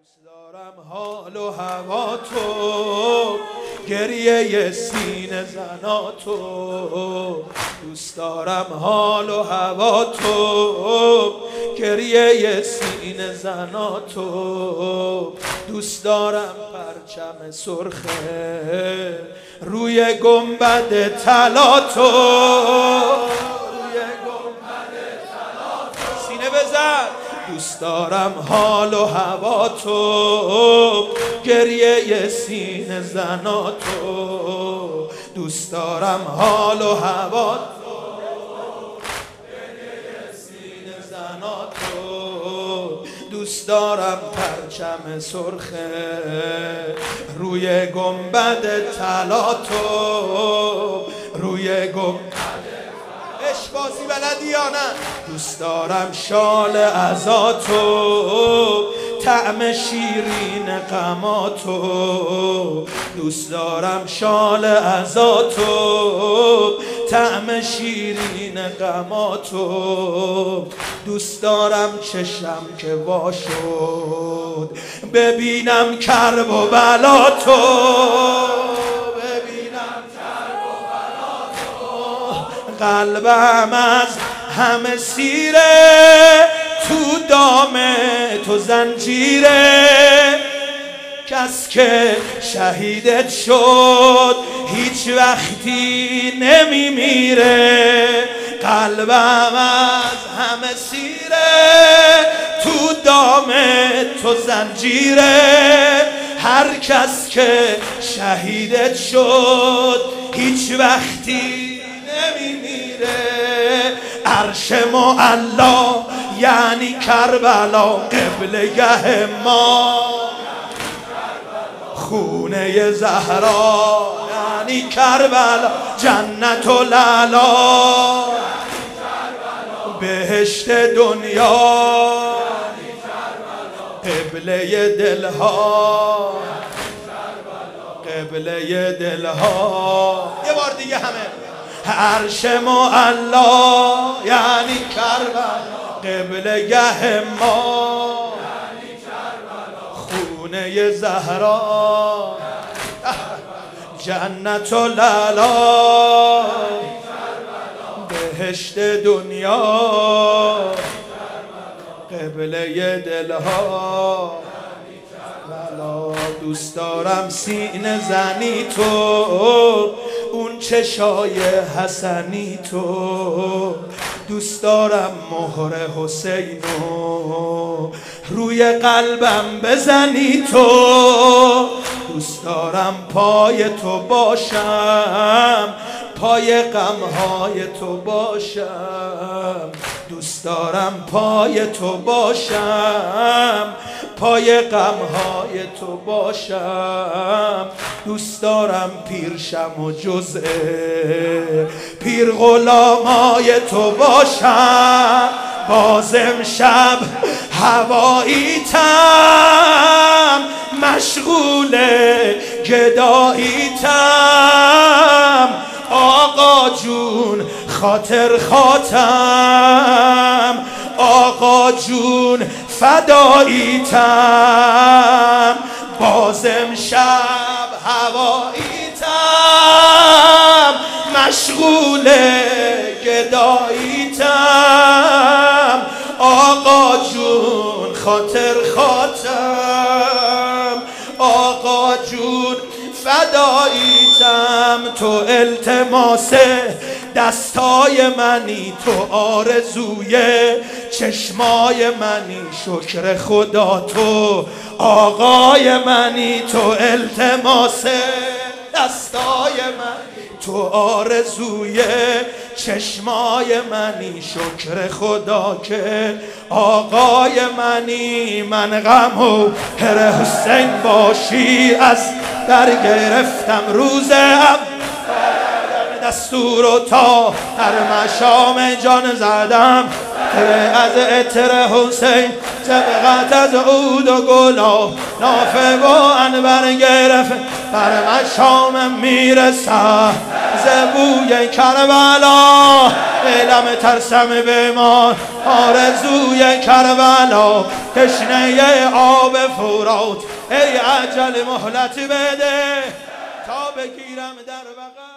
دوست دارم حال و هوا تو، گریه سینه زنا تو. دوست دارم حال و هوا تو، گریه سینه زنا تو. دوست دارم پرچم سرخه روی گنبد طلا تو. سینه بزن. دوست دارم حال و هوا تو، گریه سینه زنا تو. دوست دارم حال و هوا تو، گریه سینه زنا تو. دوست دارم پرچم سرخه روی گنبد طلا تو، روی گنبد بازی بلدی یا نه؟ دوست دارم شال عزا تو، طعم شیرین غما تو. دوست دارم شال عزا تو، طعم شیرین غما تو. دوست دارم چشم که وا شد ببینم کرب و بلا تو. قلبم از همه سیره، تو دام تو زنجیره. کس که شهیدت شد هیچ وقتی نمیمیره. قلبم از همه سیره، تو دام تو زنجیره. هر کس که شهیدت شد هیچ وقتی نمیمیره. عرش معلا یعنی کربلا، قبلگه ما خونه زهرا یعنی کربلا. جنت و لعلا بهشت دنیا قبله دلها، قبله دلها. یه بار دیگه همه. عرش معلا یعنی کربلا، قبلگه ما خونه زهرا. جنت و لعلا بهشت دنیا قبله دلها. دوست دارم سینه زنی تو، اون چشای حسنی تو. دوست دارم مهر حسینو روی قلبم بزنی تو. دوست دارم پای تو باشم، پای غمهای تو باشم. دوست دارم پای تو باشم، پای غمهای تو باشم. دوست دارم پیرشم و جزء پیر غلامای تو باشم. باز امشب هواییتم، مشغول گداییتم. آقا جون خاطر خاتم، آقا جون فداییتم. باز امشب هواییتم، مشغول گداییتم. آقا جون خاطر خاتم، آقا جون فداییتم. تو التماس دستای منی، تو آرزوی چشمای منی. شکر خدا تو آقای منی، تو التماس دستای منی، تو آرزوی چشمای منی. شکر خدا که آقای منی. من غم و هر حسین باشی از در گرفتم روز دستور و تا در مشام جان زدم. از عطر حسین سبقت از عود و گلاب، نافه و انبر گرفت بر مشام میرسم. زبوی کربلا دلم ترسم بمان آرزوی کربلا تشنه آب فرات ای عجل مهلت بده تا بگیرم در بغل